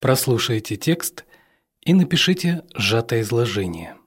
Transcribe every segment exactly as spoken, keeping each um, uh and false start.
Прослушайте текст и напишите сжатое изложение.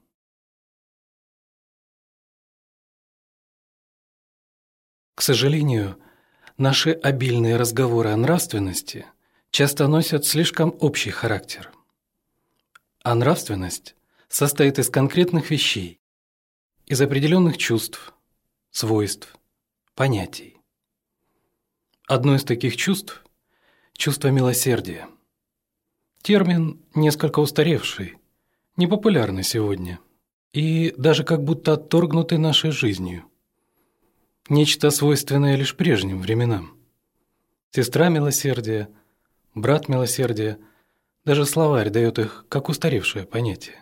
К сожалению, наши обильные разговоры о нравственности часто носят слишком общий характер. А нравственность состоит из конкретных вещей, из определенных чувств, свойств, понятий. Одно из таких чувств – чувство милосердия. Термин несколько устаревший, непопулярный сегодня и даже как будто отторгнутый нашей жизнью. Нечто свойственное лишь прежним временам. Сестра милосердия, брат милосердия, даже словарь дает их как устаревшее понятие.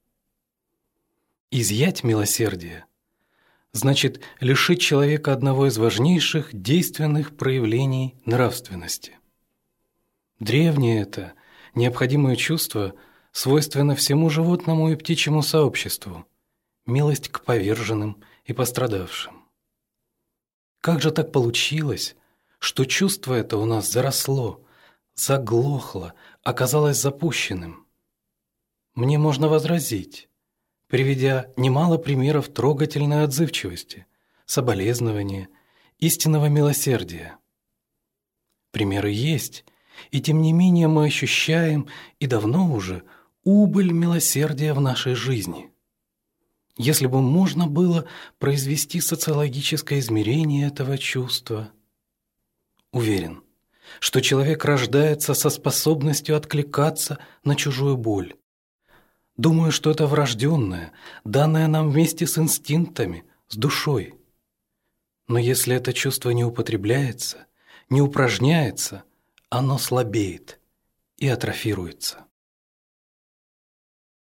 Изъять милосердие значит лишить человека одного из важнейших действенных проявлений нравственности. Древнее это необходимое чувство свойственно всему животному и птичьему сообществу – милость к поверженным и пострадавшим. Как же так получилось, что чувство это у нас заросло, заглохло, оказалось запущенным? Мне можно возразить, приведя немало примеров трогательной отзывчивости, соболезнования, истинного милосердия. Примеры есть, и тем не менее мы ощущаем, и давно уже, убыль милосердия в нашей жизни. Если бы можно было произвести социологическое измерение этого чувства. Уверен, что человек рождается со способностью откликаться на чужую боль. Думаю, что это врожденное, данное нам вместе с инстинктами, с душой. Но если это чувство не употребляется, не упражняется, оно слабеет и атрофируется.